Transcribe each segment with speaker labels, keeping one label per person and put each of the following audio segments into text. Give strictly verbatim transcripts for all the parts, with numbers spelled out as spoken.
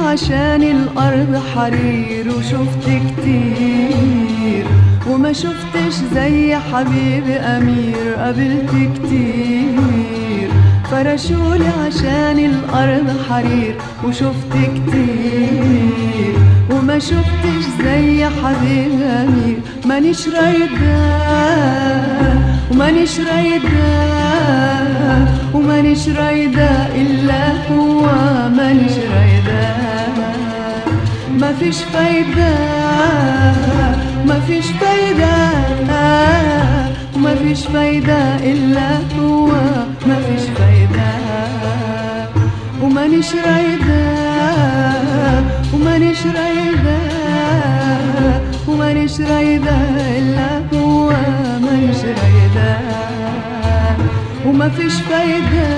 Speaker 1: عشان الأرض حرير وشفت كتير وما شفتش زي حبيبي أمير، قابلت كتير فرشولي عشان الأرض حرير وشفت كتير وما شفتش زي حبيبي أمير. مانيش رايدة ومانيش رايدة ومانيش رايدة إلا هو، مانيش رايدة مفيش فايدة مفيش فايدة ومفيش فايدة إلا هو، مفيش فايدة ومانيش رايدة ومانيش رايدة ومانيش رايدة إلا هو، مانيش رايدة ومفيش فايدة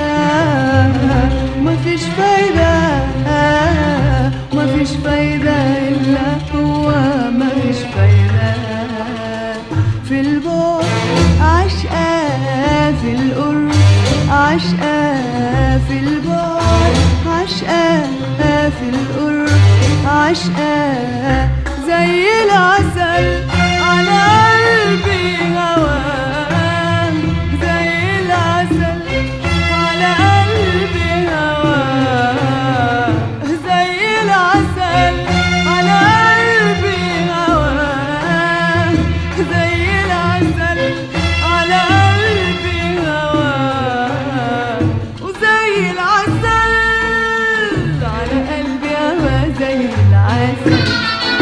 Speaker 1: ومفيش فايدة ومفيش فايدة إلا هو، مفيش فايدة. في البعد عشقة، في القرب عشقة، في البعد عشقة، في القرب عشقة، زي العسل على قلبي هواه، زي العسل على قلبي هواه، زي العسل على قلبي هواه، زي العسل على قلبي هواه، وزي العسل على قلبي هواه، زي العسل.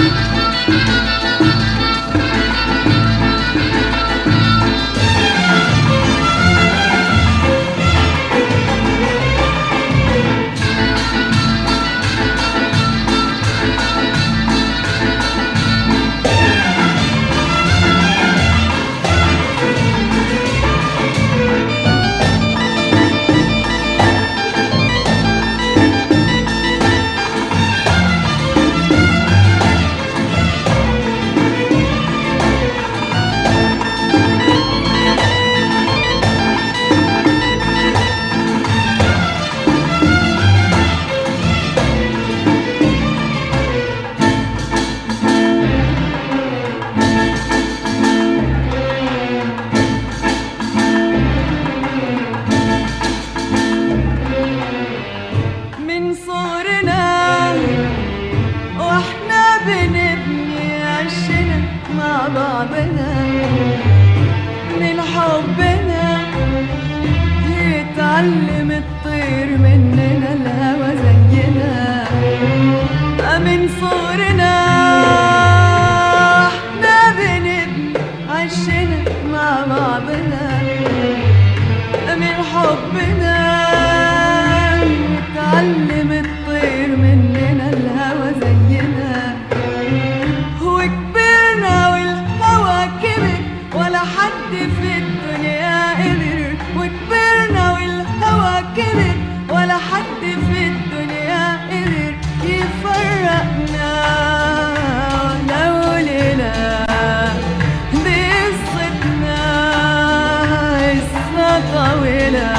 Speaker 1: من حبنا يتعلم الطير مننا الهوى زينا، من صغرنا احنا بنبني عشنا مع بعضنا، من حبنا يتعلم الطير مننا الهوى زينا، وكبرنا والهوى كبر ولا حد في الدنيا قدر، وكبرنا والهوى كبر ولا حد في الدنيا قدر يفرقنا، ولو ليلة دي قصتنا قصة طويلة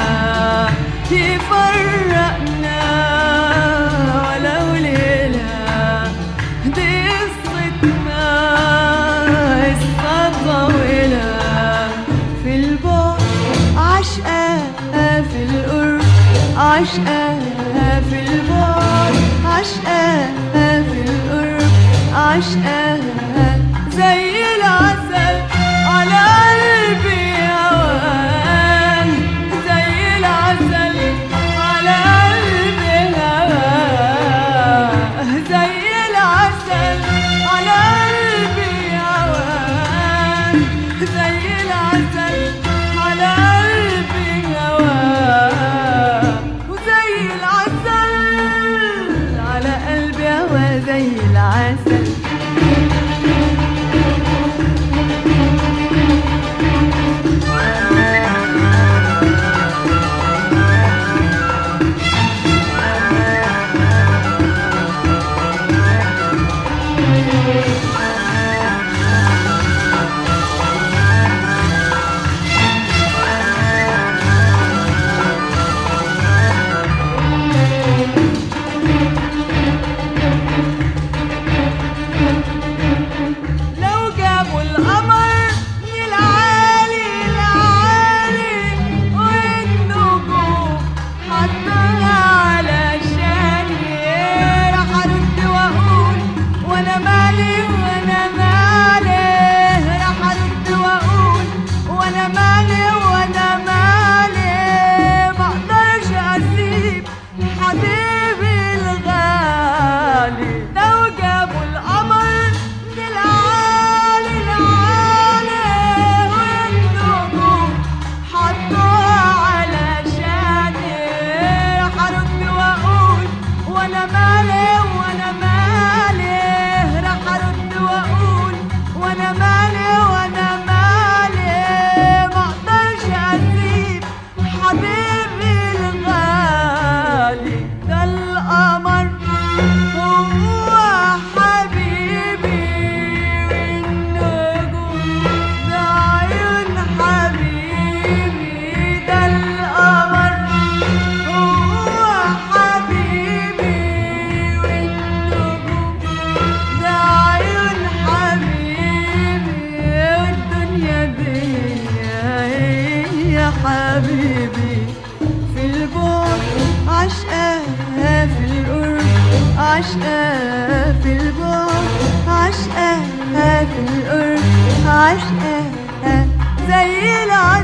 Speaker 1: يفرقنا، ولو ليلة دي قصتنا قصة طويلة. في البعد عشقة، في القرب عشقة، في البعد عشقة، في القرب عشقة، زي العسل على قلبي هواه، زي العسل على قلبي هواه، زي العسل على قلبي هواه، زي العسل على قلبي هواه، وزي العسل على قلبي هواه، زي العسل. عشقة في البعد، عشقة في القرب، عشقة زي العسل.